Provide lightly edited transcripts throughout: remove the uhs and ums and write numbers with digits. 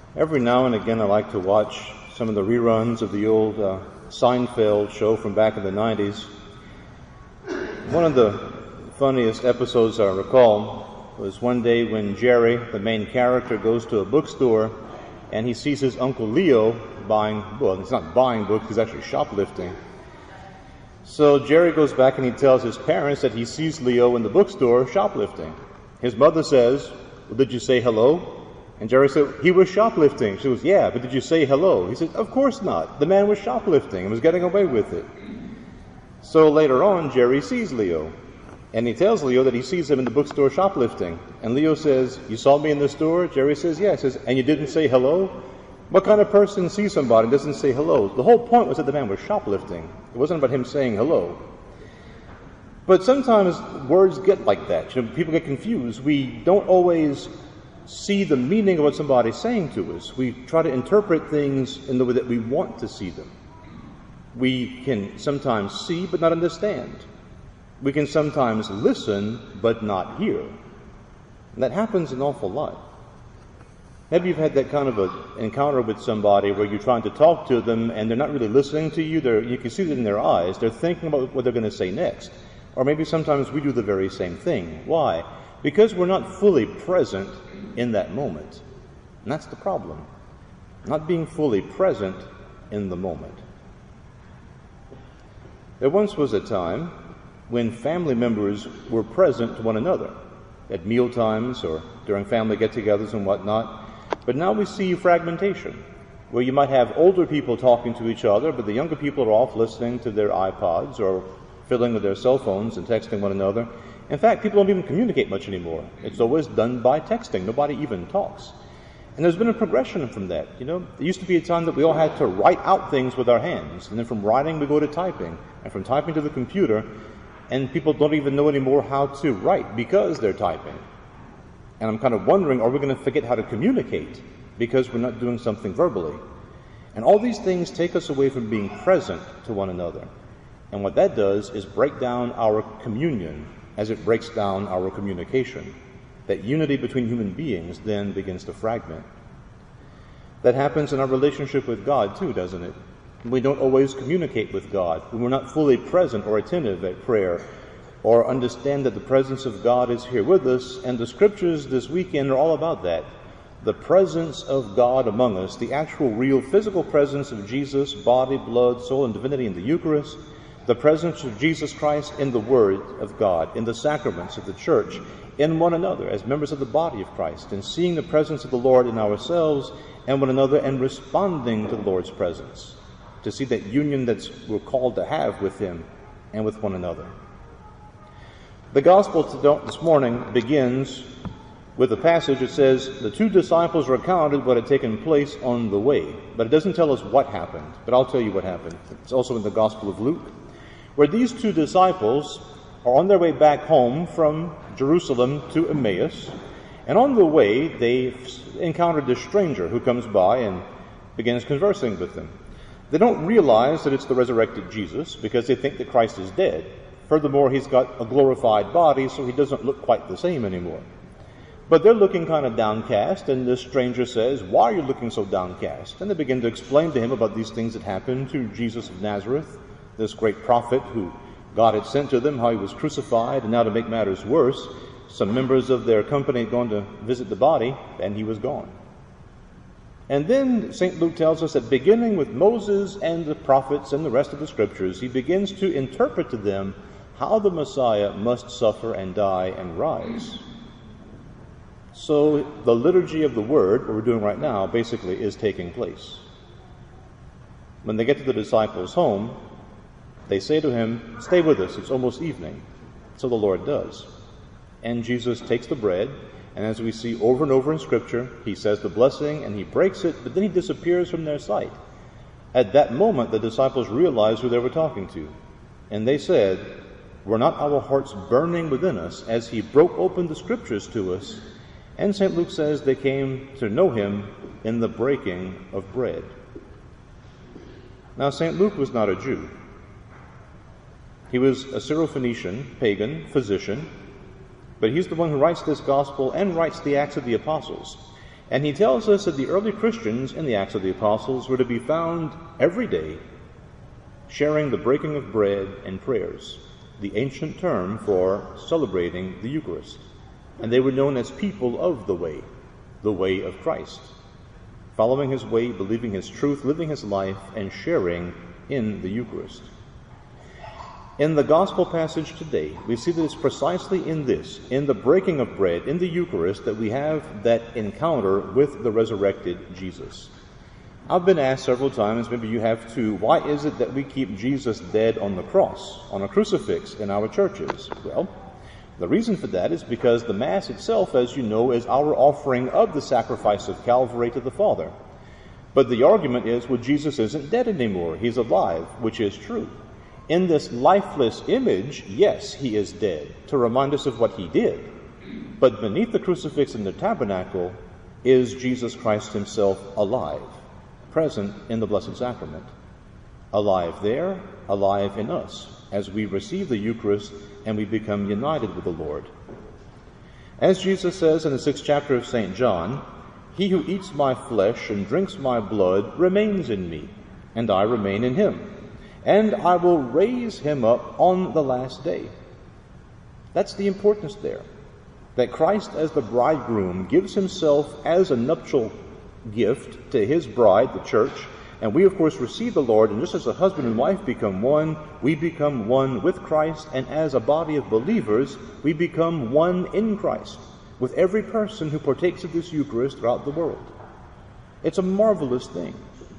Every now and again I like to watch some of the reruns of the old Seinfeld show from back in the 90s. One of the funniest episodes I recall was one day when Jerry, the main character, goes to a bookstore and he sees his Uncle Leo buying, well, he's not buying books, he's actually shoplifting. So Jerry goes back and he tells his parents that he sees Leo in the bookstore shoplifting. His mother says, well, did you say hello? And Jerry said, he was shoplifting. She goes, yeah, but did you say hello? He said, of course not. The man was shoplifting and was getting away with it. So later on, Jerry sees Leo. And he tells Leo that he sees him in the bookstore shoplifting. And Leo says, you saw me in the store? Jerry says, yeah. He says, and you didn't say hello? What kind of person sees somebody and doesn't say hello? The whole point was that the man was shoplifting. It wasn't about him saying hello. But sometimes words get like that. You know, people get confused. We don't always see the meaning of what somebody's saying to us. We try to interpret things in the way that we want to see them. We can sometimes see but not understand. We can sometimes listen but not hear. And that happens an awful lot. Maybe you've had that kind of an encounter with somebody where you're trying to talk to them and they're not really listening to you. You can see it in their eyes. They're thinking about what they're going to say next. Or maybe sometimes we do the very same thing. Why? Because we're not fully present in that moment. And that's the problem. Not being fully present in the moment. There once was a time when family members were present to one another at meal times or during family get-togethers and whatnot. But now we see fragmentation, where you might have older people talking to each other, but the younger people are off listening to their iPods or fiddling with their cell phones and texting one another. In fact, people don't even communicate much anymore. It's always done by texting. Nobody even talks. And there's been a progression from that. You know, there used to be a time that we all had to write out things with our hands. And then from writing, we go to typing. And from typing to the computer. And people don't even know anymore how to write because they're typing. And I'm kind of wondering, are we going to forget how to communicate because we're not doing something verbally? And all these things take us away from being present to one another. And what that does is break down our communion as it breaks down our communication. That unity between human beings then begins to fragment. That happens in our relationship with God too, doesn't it? We don't always communicate with God when we're not fully present or attentive at prayer or understand that the presence of God is here with us. And the scriptures this weekend are all about that. The presence of God among us, the actual real physical presence of Jesus, body, blood, soul, and divinity in the Eucharist, the presence of Jesus Christ in the Word of God, in the sacraments of the Church, in one another as members of the body of Christ, and seeing the presence of the Lord in ourselves and one another and responding to the Lord's presence, to see that union that we're called to have with Him and with one another. The Gospel this morning begins with a passage that says, the two disciples recounted what had taken place on the way. But it doesn't tell us what happened, but I'll tell you what happened. It's also in the Gospel of Luke, where these two disciples are on their way back home from Jerusalem to Emmaus. And on the way, they encountered this stranger who comes by and begins conversing with them. They don't realize that it's the resurrected Jesus because they think that Christ is dead. Furthermore, he's got a glorified body, so he doesn't look quite the same anymore. But they're looking kind of downcast, and this stranger says, why are you looking so downcast? And they begin to explain to him about these things that happened to Jesus of Nazareth, this great prophet who God had sent to them, how he was crucified, and now to make matters worse, some members of their company had gone to visit the body, and he was gone. And then St. Luke tells us that beginning with Moses and the prophets and the rest of the scriptures, he begins to interpret to them how the Messiah must suffer and die and rise. So the liturgy of the Word, what we're doing right now, basically is taking place. When they get to the disciples' home, they say to him, stay with us, it's almost evening. So the Lord does. And Jesus takes the bread, and as we see over and over in Scripture, he says the blessing and he breaks it, but then he disappears from their sight. At that moment, the disciples realized who they were talking to. And they said, were not our hearts burning within us as he broke open the Scriptures to us? And St. Luke says they came to know him in the breaking of bread. Now, St. Luke was not a Jew. He was a Syrophoenician, pagan, physician, but he's the one who writes this gospel and writes the Acts of the Apostles. And he tells us that the early Christians in the Acts of the Apostles were to be found every day sharing the breaking of bread and prayers, the ancient term for celebrating the Eucharist. And they were known as people of the way of Christ, following his way, believing his truth, living his life, and sharing in the Eucharist. In the gospel passage today, we see that it's precisely in this, in the breaking of bread, in the Eucharist, that we have that encounter with the resurrected Jesus. I've been asked several times, maybe you have too, why is it that we keep Jesus dead on the cross, on a crucifix in our churches? Well, the reason for that is because the Mass itself, as you know, is our offering of the sacrifice of Calvary to the Father. But the argument is, well, Jesus isn't dead anymore. He's alive, which is true. In this lifeless image, yes, he is dead, to remind us of what he did. But beneath the crucifix in the tabernacle is Jesus Christ himself alive, present in the Blessed Sacrament. Alive there, alive in us, as we receive the Eucharist and we become united with the Lord. As Jesus says in the 6th chapter of St. John, "He who eats my flesh and drinks my blood remains in me, and I remain in him. And I will raise him up on the last day." That's the importance there. That Christ as the bridegroom gives himself as a nuptial gift to his bride, the church, and we of course receive the Lord, and just as a husband and wife become one, we become one with Christ, and as a body of believers, we become one in Christ, with every person who partakes of this Eucharist throughout the world. It's a marvelous thing.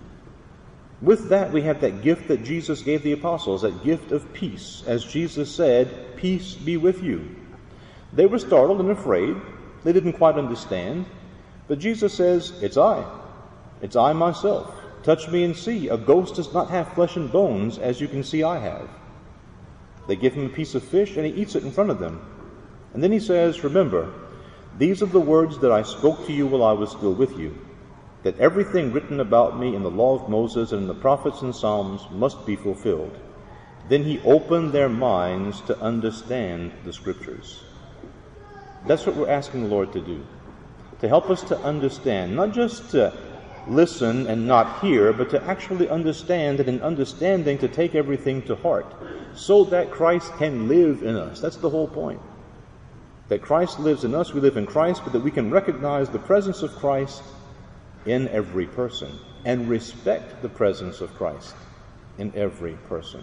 With that, we have that gift that Jesus gave the apostles, that gift of peace. As Jesus said, "Peace be with you." They were startled and afraid. They didn't quite understand. But Jesus says, "It's I. It's I myself. Touch me and see. A ghost does not have flesh and bones, as you can see I have." They give him a piece of fish, and he eats it in front of them. And then he says, "Remember, these are the words that I spoke to you while I was still with you, that everything written about me in the law of Moses and in the prophets and Psalms must be fulfilled." Then he opened their minds to understand the Scriptures. That's what we're asking the Lord to do, to help us to understand, not just to listen and not hear, but to actually understand, and in understanding to take everything to heart, so that Christ can live in us. That's the whole point. That Christ lives in us, we live in Christ, but that we can recognize the presence of Christ in every person, and respect the presence of Christ in every person.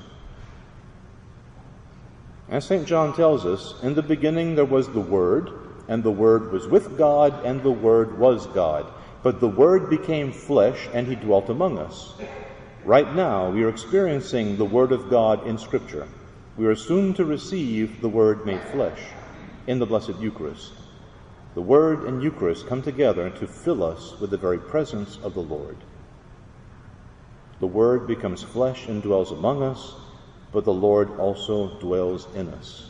As St. John tells us, in the beginning there was the Word, and the Word was with God, and the Word was God. But the Word became flesh, and he dwelt among us. Right now, we are experiencing the Word of God in Scripture. We are soon to receive the Word made flesh in the Blessed Eucharist. The Word and Eucharist come together to fill us with the very presence of the Lord. The Word becomes flesh and dwells among us, but the Lord also dwells in us.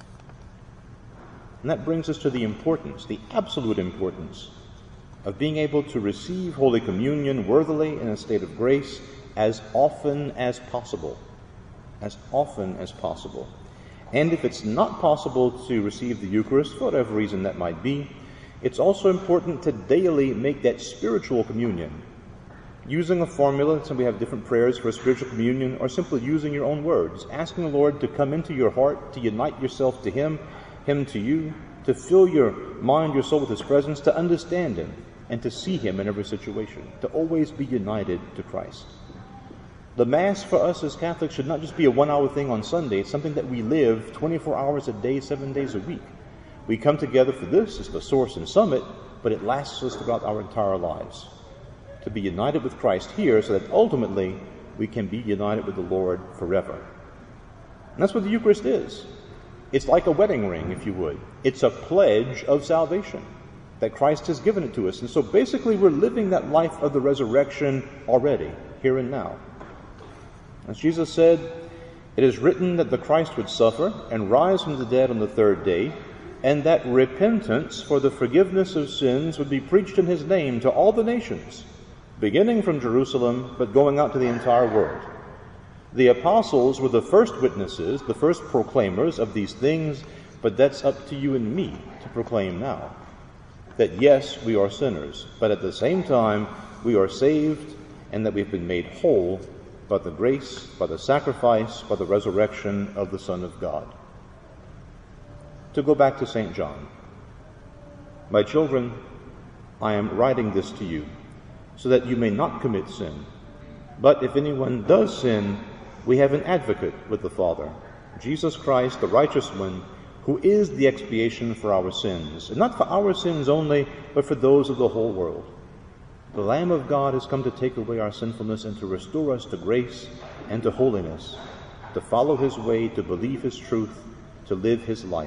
And that brings us to the importance, the absolute importance, of being able to receive Holy Communion worthily in a state of grace as often as possible. As often as possible. And if it's not possible to receive the Eucharist, for whatever reason that might be, it's also important to daily make that spiritual communion. Using a formula, so we have different prayers for spiritual communion, or simply using your own words, asking the Lord to come into your heart, to unite yourself to Him, Him to you, to fill your mind, your soul with His presence, to understand Him, and to see Him in every situation, to always be united to Christ. The Mass for us as Catholics should not just be a 1-hour thing on Sunday. It's something that we live 24 hours a day, 7 days a week. We come together for this as the source and summit, but it lasts us throughout our entire lives. To be united with Christ here so that ultimately we can be united with the Lord forever. And that's what the Eucharist is. It's like a wedding ring, if you would. It's a pledge of salvation that Christ has given it to us. And so basically we're living that life of the resurrection already, here and now. As Jesus said, "It is written that the Christ would suffer and rise from the dead on the third day, and that repentance for the forgiveness of sins would be preached in His name to all the nations, beginning from Jerusalem, but going out to the entire world." The apostles were the first witnesses, the first proclaimers of these things, but that's up to you and me to proclaim now. that yes, we are sinners, but at the same time, we are saved and that we've been made whole by the grace, by the sacrifice, by the resurrection of the Son of God. To go back to St. John, my children, I am writing this to you so that you may not commit sin. But if anyone does sin, we have an advocate with the Father, Jesus Christ, the righteous one, who is the expiation for our sins, and not for our sins only, but for those of the whole world. The Lamb of God has come to take away our sinfulness and to restore us to grace and to holiness, to follow his way, to believe his truth, to live his life.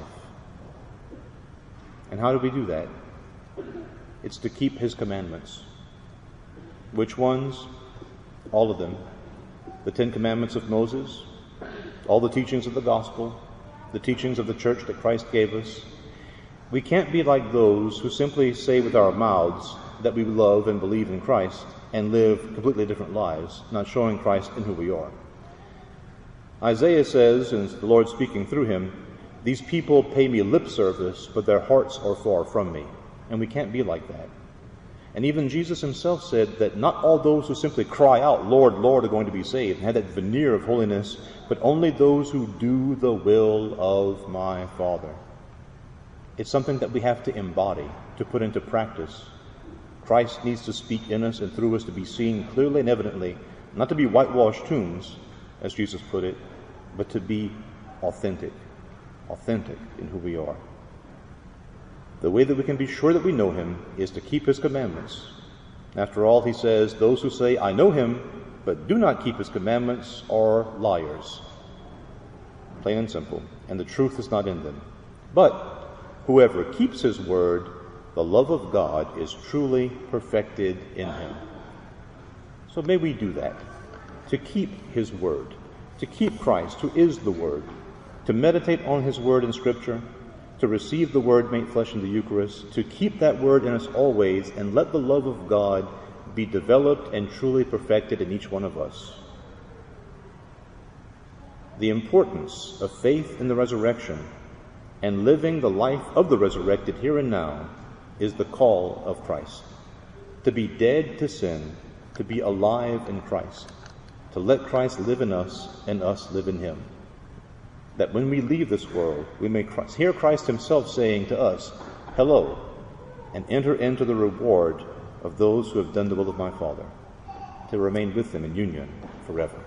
And how do we do that? It's to keep his commandments. Which ones? All of them. The 10 Commandments of Moses, all the teachings of the gospel, the teachings of the church that Christ gave us. We can't be like those who simply say with our mouths that we love and believe in Christ and live completely different lives, not showing Christ in who we are. Isaiah says, and the Lord speaking through him, "These people pay me lip service, but their hearts are far from me." And we can't be like that. And even Jesus himself said that not all those who simply cry out, "Lord, Lord," are going to be saved and have that veneer of holiness, but only those who do the will of my Father. It's something that we have to embody, to put into practice. Christ needs to speak in us and through us to be seen clearly and evidently, not to be whitewashed tombs, as Jesus put it, but to be authentic in who we are. The way that we can be sure that we know him is to keep his commandments. After all, he says, those who say, "I know him," but do not keep his commandments are liars. Plain and simple. And the truth is not in them. But whoever keeps his word, the love of God is truly perfected in him. So may we do that, to keep his word, to keep Christ, who is the word, to meditate on his word in Scripture, to receive the word made flesh in the Eucharist, to keep that word in us always, and let the love of God be developed and truly perfected in each one of us. The importance of faith in the resurrection and living the life of the resurrected here and now is the call of Christ. To be dead to sin, to be alive in Christ, to let Christ live in us and us live in him. That when we leave this world, we may hear Christ himself saying to us, "Hello," and enter into the reward of those who have done the will of my Father, to remain with him in union forever.